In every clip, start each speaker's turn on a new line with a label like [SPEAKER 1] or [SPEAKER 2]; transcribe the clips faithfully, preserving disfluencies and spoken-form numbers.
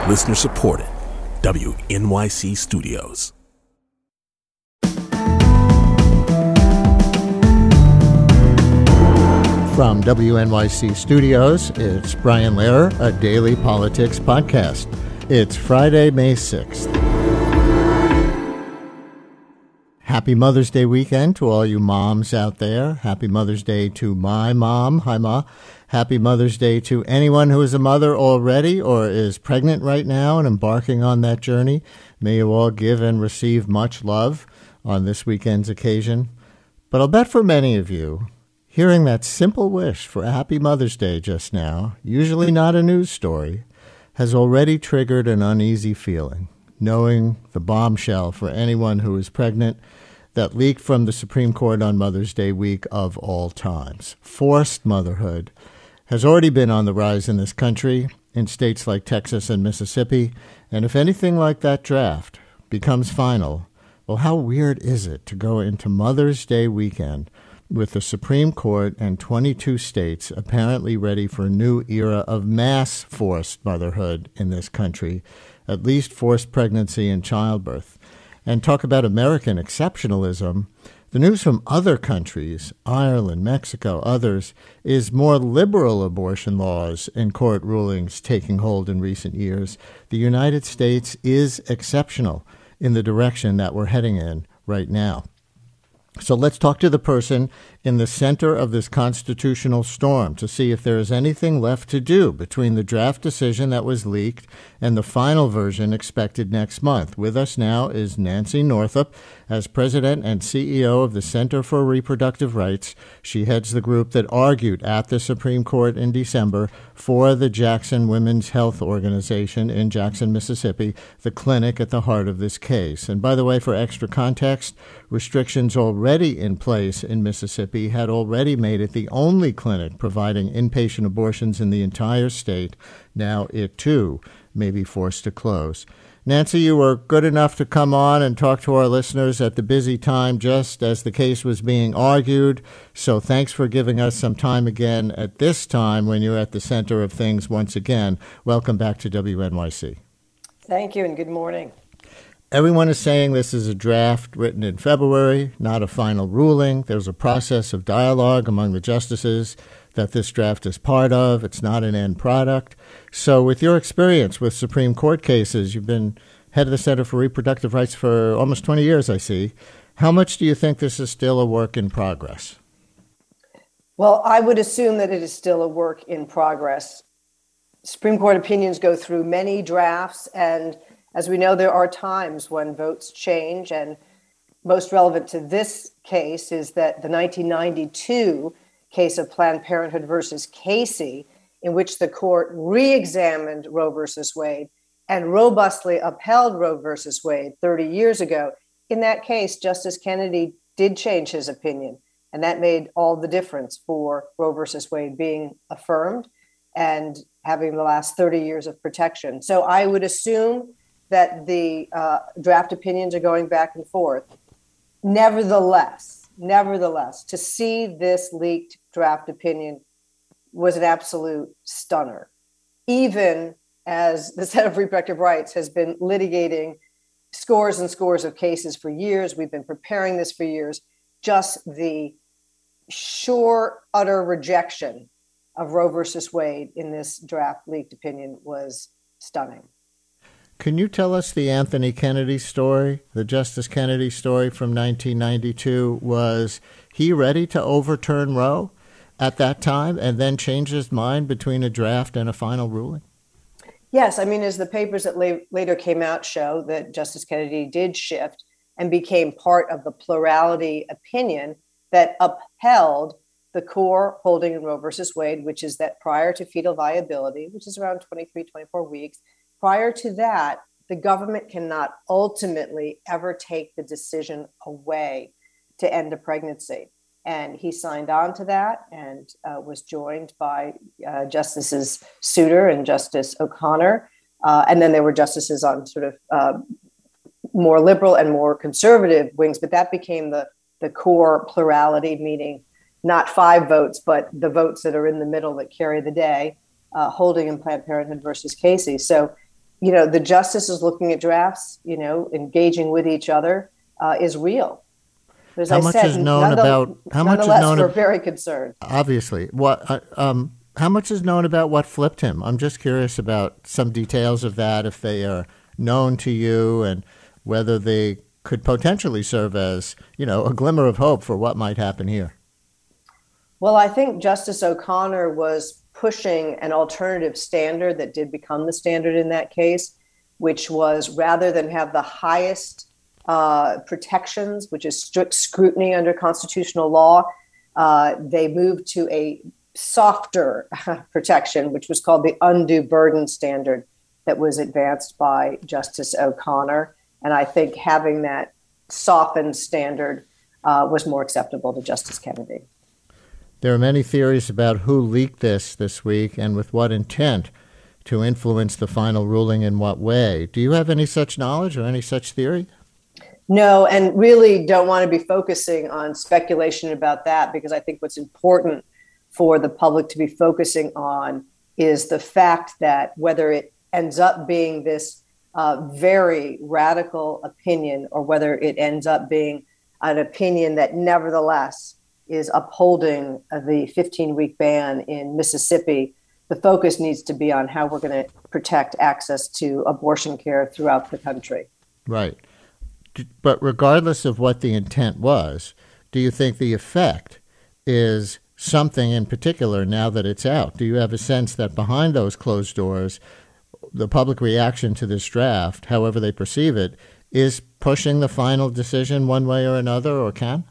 [SPEAKER 1] Listener supported. W N Y C Studios.
[SPEAKER 2] From W N Y C Studios, it's Brian Lehrer, a daily politics podcast. It's Friday, May sixth. Happy Mother's Day weekend to all you moms out there. Happy Mother's Day to my mom. Hi, Ma. Happy Mother's Day to anyone who is a mother already or is pregnant right now and embarking on that journey. May you all give and receive much love on this weekend's occasion. But I'll bet for many of you, hearing that simple wish for a happy Mother's Day just now, usually not a news story, has already triggered an uneasy feeling, knowing the bombshell for anyone who is pregnant that leaked from the Supreme Court on Mother's Day week of all times. Forced motherhood has already been on the rise in this country, in states like Texas and Mississippi, and if anything like that draft becomes final, well, how weird is it to go into Mother's Day weekend with the Supreme Court and twenty-two states apparently ready for a new era of mass forced motherhood in this country, at least forced pregnancy and childbirth. And talk about American exceptionalism, the news from other countries, Ireland, Mexico, others, is more liberal abortion laws and court rulings taking hold in recent years. The United States is exceptional in the direction that we're heading in right now. So let's talk to the person in the center of this constitutional storm to see if there is anything left to do between the draft decision that was leaked and the final version expected next month. With us now is Nancy Northup. As president and C E O of the Center for Reproductive Rights, she heads the group that argued at the Supreme Court in December for the Jackson Women's Health Organization in Jackson, Mississippi, the clinic at the heart of this case. And by the way, for extra context, restrictions already in place in Mississippi had already made it the only clinic providing inpatient abortions in the entire state. Now it, too, may be forced to close. Nancy, you were good enough to come on and talk to our listeners at the busy time just as the case was being argued. So thanks for giving us some time again at this time when you're at the center of things once again. Welcome back to W N Y C.
[SPEAKER 3] Thank you and good morning.
[SPEAKER 2] Everyone is saying this is a draft written in February, not a final ruling. There's a process of dialogue among the justices that this draft is part of. It's not an end product. So with your experience with Supreme Court cases, you've been head of the Center for Reproductive Rights for almost twenty years, I see. How much do you think this is still a work in progress?
[SPEAKER 3] Well, I would assume that it is still a work in progress. Supreme Court opinions go through many drafts, and as we know, there are times when votes change, and most relevant to this case is that the nineteen ninety-two case of Planned Parenthood versus Casey, in which the court re-examined Roe versus Wade and robustly upheld Roe versus Wade thirty years ago. In that case, Justice Kennedy did change his opinion, and that made all the difference for Roe versus Wade being affirmed and having the last thirty years of protection. So I would assume that the uh, draft opinions are going back and forth. Nevertheless, nevertheless, to see this leaked draft opinion was an absolute stunner. Even as the Center for Reproductive Rights has been litigating scores and scores of cases for years, we've been preparing this for years, just the sure, utter rejection of Roe versus Wade in this draft leaked opinion was stunning.
[SPEAKER 2] Can you tell us the Anthony Kennedy story, the Justice Kennedy story from nineteen ninety-two? Was he ready to overturn Roe at that time and then change his mind between a draft and a final ruling?
[SPEAKER 3] Yes. I mean, as the papers that la- later came out show, that Justice Kennedy did shift and became part of the plurality opinion that upheld the core holding in Roe versus Wade, which is that prior to fetal viability, which is around twenty-three, twenty-four weeks, prior to that, the government cannot ultimately ever take the decision away to end a pregnancy. And he signed on to that and uh, was joined by uh, Justices Souter and Justice O'Connor. Uh, and then there were justices on sort of uh, more liberal and more conservative wings, but that became the, the core plurality, meaning not five votes, but the votes that are in the middle that carry the day, uh, holding in Planned Parenthood versus Casey. So you know, the justices looking at drafts, you know, engaging with each other uh, is real. As
[SPEAKER 2] how
[SPEAKER 3] I
[SPEAKER 2] much
[SPEAKER 3] said,
[SPEAKER 2] is known about? How much is known?
[SPEAKER 3] We're
[SPEAKER 2] ab-
[SPEAKER 3] very concerned.
[SPEAKER 2] Obviously, what? Uh, um, how much is known about what flipped him? I'm just curious about some details of that, if they are known to you, and whether they could potentially serve as, you know, a glimmer of hope for what might happen here.
[SPEAKER 3] Well, I think Justice O'Connor was pushing an alternative standard that did become the standard in that case, which was rather than have the highest uh, protections, which is strict scrutiny under constitutional law, uh, they moved to a softer protection, which was called the undue burden standard that was advanced by Justice O'Connor. And I think having that softened standard uh, was more acceptable to Justice Kennedy.
[SPEAKER 2] There are many theories about who leaked this this week and with what intent to influence the final ruling in what way. Do you have any such knowledge or any such theory?
[SPEAKER 3] No, and really don't want to be focusing on speculation about that, because I think what's important for the public to be focusing on is the fact that whether it ends up being this uh, very radical opinion or whether it ends up being an opinion that nevertheless is upholding the fifteen-week ban in Mississippi, the focus needs to be on how we're going to protect access to abortion care throughout the country.
[SPEAKER 2] Right. But regardless of what the intent was, do you think the effect is something in particular now that it's out? Do you have a sense that behind those closed doors, the public reaction to this draft, however they perceive it, is pushing the final decision one way or another, or can?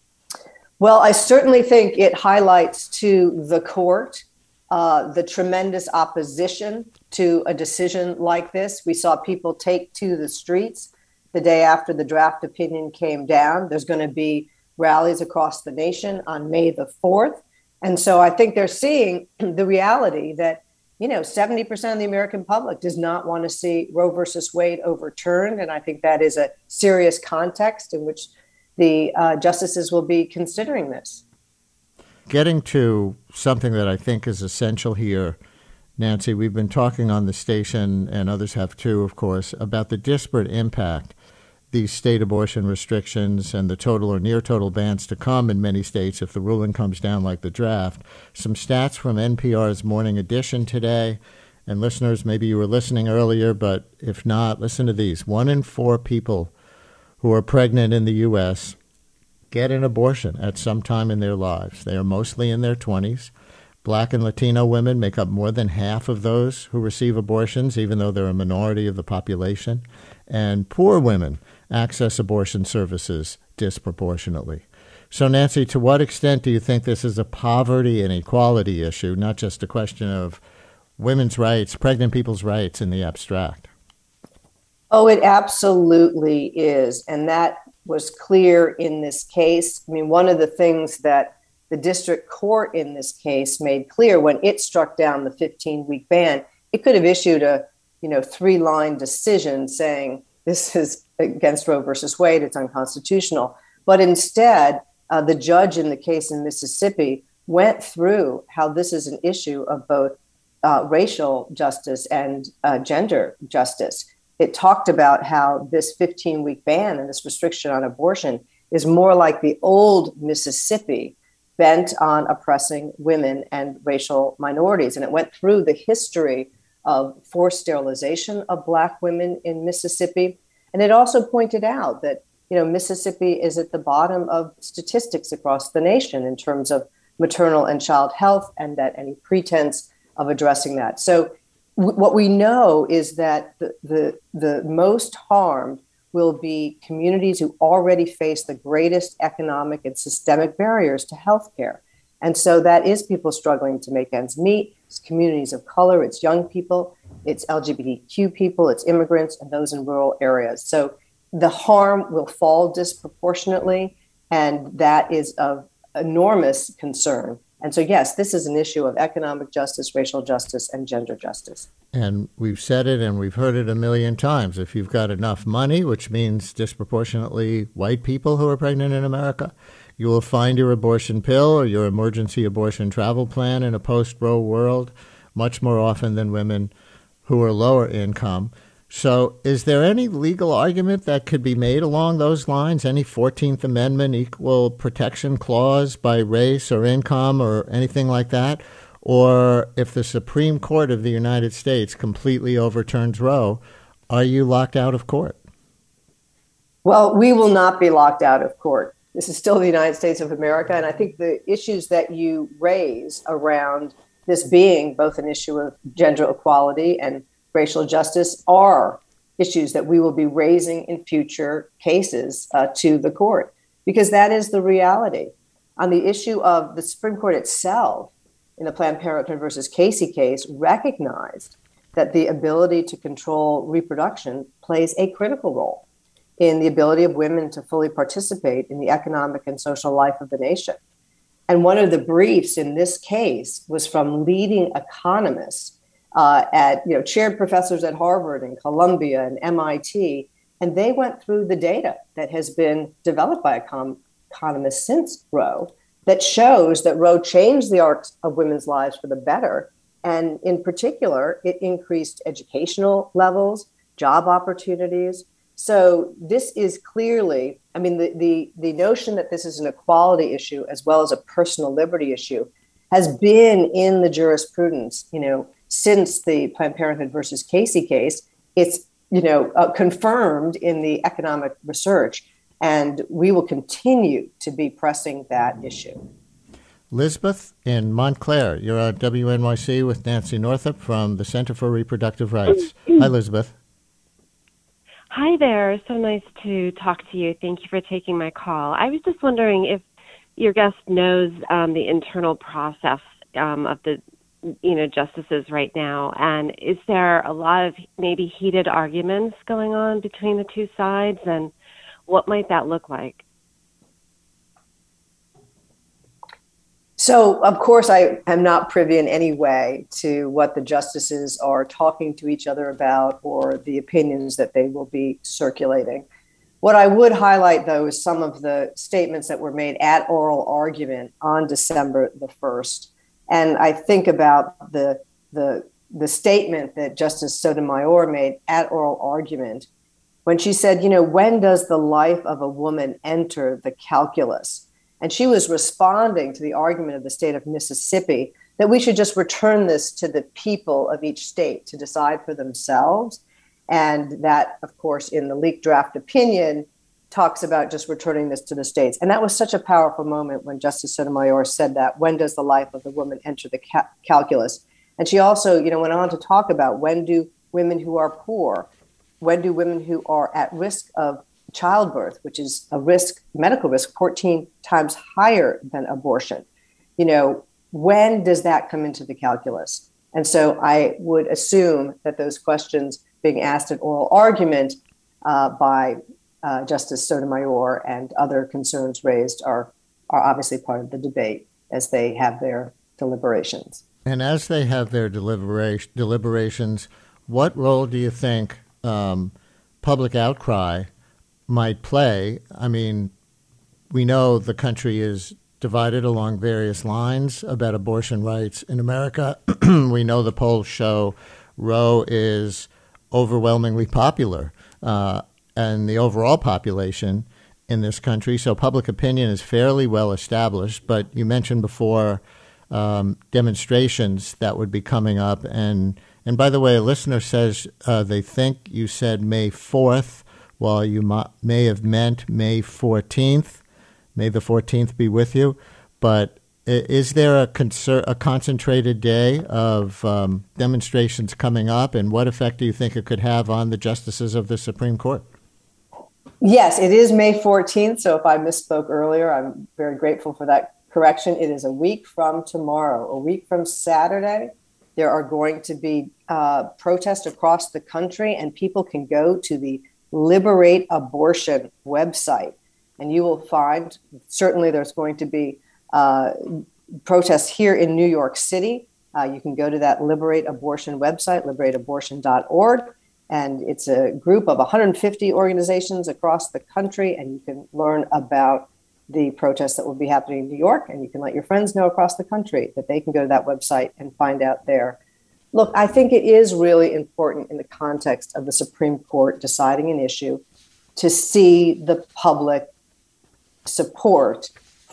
[SPEAKER 3] Well, I certainly think it highlights to the court uh, the tremendous opposition to a decision like this. We saw people take to the streets the day after the draft opinion came down. There's going to be rallies across the nation on May the fourth. And so I think they're seeing the reality that, you know, seventy percent of the American public does not want to see Roe versus Wade overturned. And I think that is a serious context in which the uh, justices will be considering this.
[SPEAKER 2] Getting to something that I think is essential here, Nancy, we've been talking on the station, and others have too, of course, about the disparate impact these state abortion restrictions and the total or near total bans to come in many states if the ruling comes down like the draft. Some stats from N P R's Morning Edition today. And listeners, maybe you were listening earlier, but if not, listen to these. One in four people who are pregnant in the U S get an abortion at some time in their lives. They are mostly in their twenties. Black and Latino women make up more than half of those who receive abortions, even though they're a minority of the population. And poor women access abortion services disproportionately. So, Nancy, to what extent do you think this is a poverty and equality issue, not just a question of women's rights, pregnant people's rights in the abstract?
[SPEAKER 3] Oh, it absolutely is. And that was clear in this case. I mean, one of the things that the district court in this case made clear when it struck down the fifteen-week ban, it could have issued a, you know, three-line decision saying this is against Roe versus Wade, it's unconstitutional. But instead, uh, the judge in the case in Mississippi went through how this is an issue of both uh, racial justice and uh, gender justice. It talked about how this fifteen-week ban and this restriction on abortion is more like the old Mississippi, bent on oppressing women and racial minorities. And it went through the history of forced sterilization of Black women in Mississippi. And it also pointed out that, you know, Mississippi is at the bottom of statistics across the nation in terms of maternal and child health, and that any pretense of addressing that. So w- what we know is that the, the, the most harmed will be communities who already face the greatest economic and systemic barriers to healthcare. And so that is people struggling to make ends meet. It's communities of color, it's young people, it's L G B T Q people, it's immigrants, and those in rural areas. So the harm will fall disproportionately, and that is of enormous concern. And so, yes, this is an issue of economic justice, racial justice, and gender justice.
[SPEAKER 2] And we've said it and we've heard it a million times. If you've got enough money, which means disproportionately white people who are pregnant in America, you will find your abortion pill or your emergency abortion travel plan in a post-Roe world much more often than women who are lower income. So is there any legal argument that could be made along those lines? Any fourteenth Amendment equal protection clause by race or income or anything like that? Or if the Supreme Court of the United States completely overturns Roe, are you locked out of court?
[SPEAKER 3] Well, we will not be locked out of court. This is still the United States of America. And I think the issues that you raise around this being both an issue of gender equality and racial justice are issues that we will be raising in future cases uh, to the court, because that is the reality. On the issue of the Supreme Court itself, in the Planned Parenthood versus Casey case, recognized that the ability to control reproduction plays a critical role in the ability of women to fully participate in the economic and social life of the nation. And one of the briefs in this case was from leading economists uh, at, you know, chaired professors at Harvard and Columbia and M I T, and they went through the data that has been developed by econ- economists since Roe that shows that Roe changed the arc of women's lives for the better. And in particular, it increased educational levels, job opportunities. So this is clearly, I mean, the, the, the notion that this is an equality issue as well as a personal liberty issue has been in the jurisprudence, you know, since the Planned Parenthood versus Casey case. It's, you know, uh, confirmed in the economic research, and we will continue to be pressing that issue.
[SPEAKER 2] Lisbeth in Montclair, you're on W N Y C with Nancy Northup from the Center for Reproductive Rights. Hi, Lisbeth.
[SPEAKER 4] Hi there. So nice to talk to you. Thank you for taking my call. I was just wondering if your guest knows um, the internal process um, of the, you know, justices right now, and is there a lot of maybe heated arguments going on between the two sides, and what might that look like?
[SPEAKER 3] So, of course, I am not privy in any way to what the justices are talking to each other about or the opinions that they will be circulating. What I would highlight, though, is some of the statements that were made at oral argument on December the first. And I think about the, the, the statement that Justice Sotomayor made at oral argument when she said, you know, when does the life of a woman enter the calculus? And she was responding to the argument of the state of Mississippi that we should just return this to the people of each state to decide for themselves. And that, of course, in the leaked draft opinion, talks about just returning this to the states. And that was such a powerful moment when Justice Sotomayor said that, when does the life of the woman enter the ca- calculus? And she also, you know, went on to talk about when do women who are poor, when do women who are at risk of childbirth, which is a risk, medical risk, fourteen times higher than abortion, you know, when does that come into the calculus? And so I would assume that those questions being asked at oral argument uh, by uh, Justice Sotomayor and other concerns raised are, are obviously part of the debate as they have their deliberations.
[SPEAKER 2] And as they have their deliberation, deliberations, what role do you think um, public outcry might play? I mean, we know the country is divided along various lines about abortion rights in America. We know the polls show Roe is overwhelmingly popular uh, and the overall population in this country. So public opinion is fairly well established. But you mentioned before um, demonstrations that would be coming up. And, and by the way, a listener says uh, they think you said May fourth. While you may have meant May fourteenth, may the fourteenth be with you. But is there a, concert, a concentrated day of um, demonstrations coming up, and what effect do you think it could have on the justices of the Supreme Court?
[SPEAKER 3] Yes, it is May fourteenth. So if I misspoke earlier, I'm very grateful for that correction. It is a week from tomorrow, a week from Saturday. There are going to be uh, protests across the country, and people can go to the Liberate Abortion website, and you will find, certainly there's going to be uh, protests here in New York City. Uh, you can go to that Liberate Abortion website, liberate abortion dot org, and it's a group of one hundred fifty organizations across the country, and you can learn about the protests that will be happening in New York, and you can let your friends know across the country that they can go to that website and find out there. Look, I think it is really important in the context of the Supreme Court deciding an issue to see the public support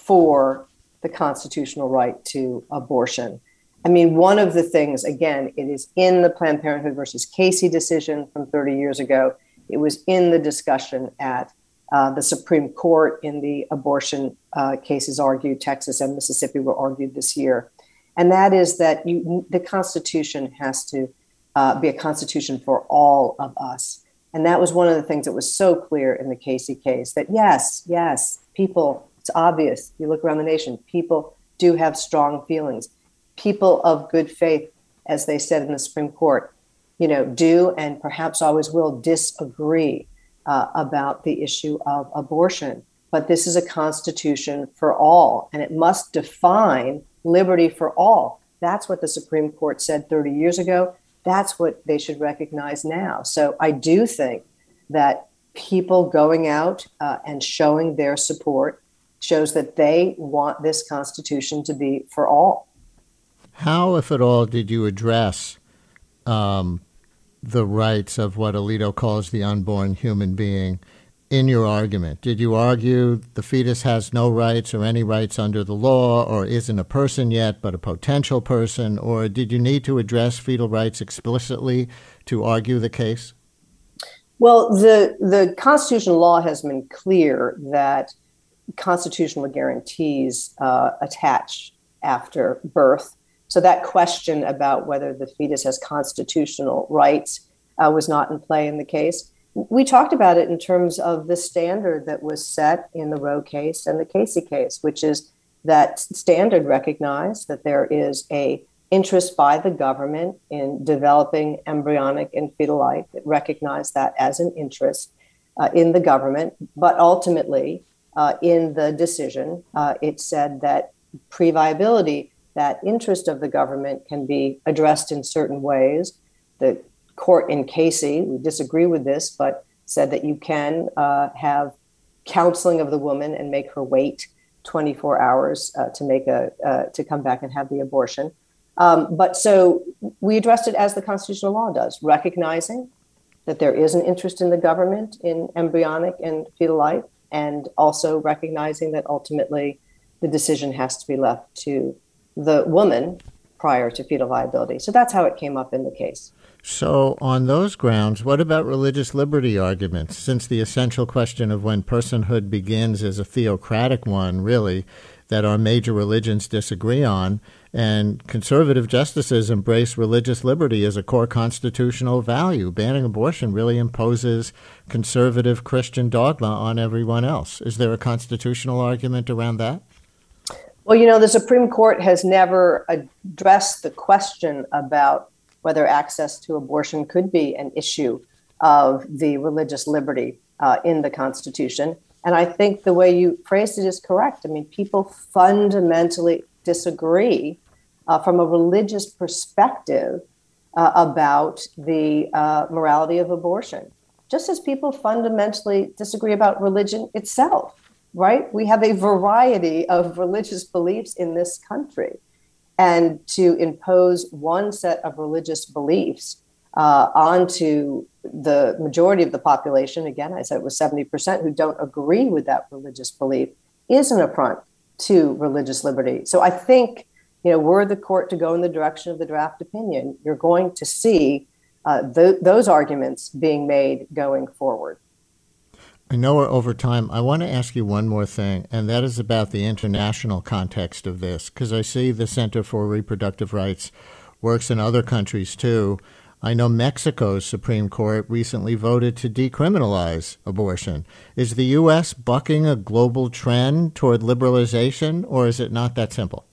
[SPEAKER 3] for the constitutional right to abortion. I mean, one of the things, again, it is in the Planned Parenthood versus Casey decision from thirty years ago. It was in the discussion at uh, the Supreme Court in the abortion uh, cases argued. Texas and Mississippi were argued this year. And that is that you, the Constitution has to uh, be a constitution for all of us. And that was one of the things that was so clear in the Casey case, that yes, yes, people, it's obvious, you look around the nation, people do have strong feelings. People of good faith, as they said in the Supreme Court, you know, do and perhaps always will disagree uh, about the issue of abortion. But this is a constitution for all, and it must define liberty for all. That's what the Supreme Court said thirty years ago. That's what they should recognize now. So I do think that people going out uh, and showing their support shows that they want this Constitution to be for all.
[SPEAKER 2] How, if at all, did you address um, the rights of what Alito calls the unborn human being in your argument? Did you argue the fetus has no rights or any rights under the law, or isn't a person yet but a potential person, or did you need to address fetal rights explicitly to argue the case?
[SPEAKER 3] Well, the, the constitutional law has been clear that constitutional guarantees uh, attach after birth. So that question about whether the fetus has constitutional rights uh, was not in play in the case. We talked about it in terms of the standard that was set in the Roe case and the Casey case, which is that standard recognized that there is a interest by the government in developing embryonic and fetal life. It recognized that as an interest uh, in the government, but ultimately uh, in the decision, uh, it said that pre-viability, that interest of the government, can be addressed in certain ways. The court in Casey, we disagree with this, but said that you can uh, have counseling of the woman and make her wait twenty-four hours uh, to make a uh, to come back and have the abortion. Um, but so we addressed it as the constitutional law does, recognizing that there is an interest in the government in embryonic and fetal life, and also recognizing that ultimately the decision has to be left to the woman prior to fetal viability. So that's how it came up in the case.
[SPEAKER 2] So on those grounds, what about religious liberty arguments? Since the essential question of when personhood begins is a theocratic one, really, that our major religions disagree on, and conservative justices embrace religious liberty as a core constitutional value. Banning abortion really imposes conservative Christian dogma on everyone else. Is there a constitutional argument around that?
[SPEAKER 3] Well, you know, the Supreme Court has never addressed the question about whether access to abortion could be an issue of the religious liberty uh, in the Constitution. And I think the way you phrased it is correct. I mean, people fundamentally disagree uh, from a religious perspective uh, about the uh, morality of abortion, just as people fundamentally disagree about religion itself. Right? We have a variety of religious beliefs in this country. And to impose one set of religious beliefs uh, onto the majority of the population, again, I said it was seventy percent who don't agree with that religious belief, is an affront to religious liberty. So I think, you know, were the court to go in the direction of the draft opinion, you're going to see uh, th- those arguments being made going forward.
[SPEAKER 2] I know we're over time. I want to ask you one more thing, and that is about the international context of this, because I see the Center for Reproductive Rights works in other countries too. I know Mexico's Supreme Court recently voted to decriminalize abortion. Is the U S bucking a global trend toward liberalization, or is it not that simple?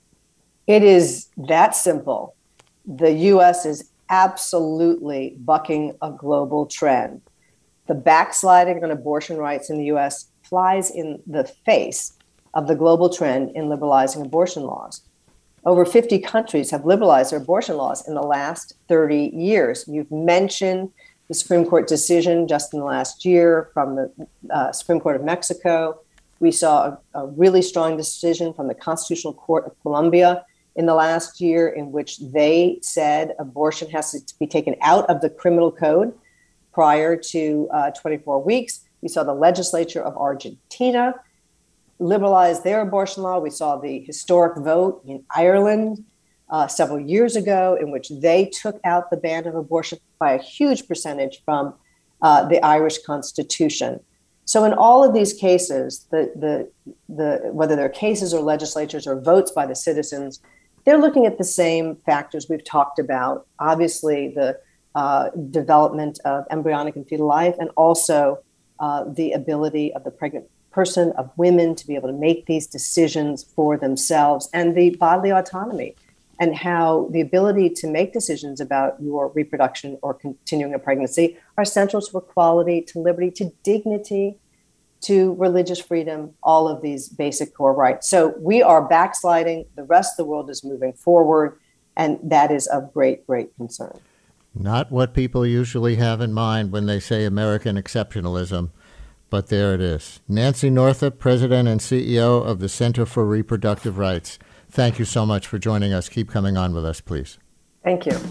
[SPEAKER 3] It is that simple. The U S is absolutely bucking a global trend. The backsliding on abortion rights in the U S flies in the face of the global trend in liberalizing abortion laws. Over fifty countries have liberalized their abortion laws in the last thirty years. You've mentioned the Supreme Court decision just in the last year from the uh, Supreme Court of Mexico. We saw a, a really strong decision from the Constitutional Court of Colombia in the last year in which they said abortion has to be taken out of the criminal code prior to uh, twenty-four weeks. We saw the legislature of Argentina liberalize their abortion law. We saw the historic vote in Ireland uh, several years ago in which they took out the ban of abortion by a huge percentage from uh, the Irish Constitution. So in all of these cases, the, the, the, whether they're cases or legislatures or votes by the citizens, they're looking at the same factors we've talked about. Obviously, the uh, development of embryonic and fetal life, and also uh, the ability of the pregnant person, of women, to be able to make these decisions for themselves, and the bodily autonomy, and how the ability to make decisions about your reproduction or continuing a pregnancy are central to equality, to liberty, to dignity, to religious freedom, all of these basic core rights. So we are backsliding. The rest of the world is moving forward, and that is of great, great concern.
[SPEAKER 2] Not what people usually have in mind when they say American exceptionalism, but there it is. Nancy Northup, President and C E O of the Center for Reproductive Rights. Thank you so much for joining us. Keep coming on with us, please.
[SPEAKER 3] Thank you.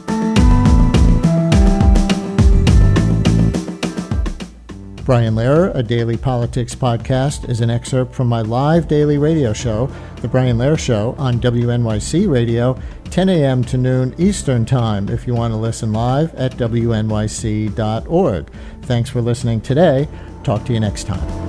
[SPEAKER 2] Brian Lehrer, a daily politics podcast, is an excerpt from my live daily radio show, The Brian Lehrer Show, on W N Y C Radio, ten a.m. to noon Eastern Time, if you want to listen live at W N Y C dot org. Thanks for listening today. Talk to you next time.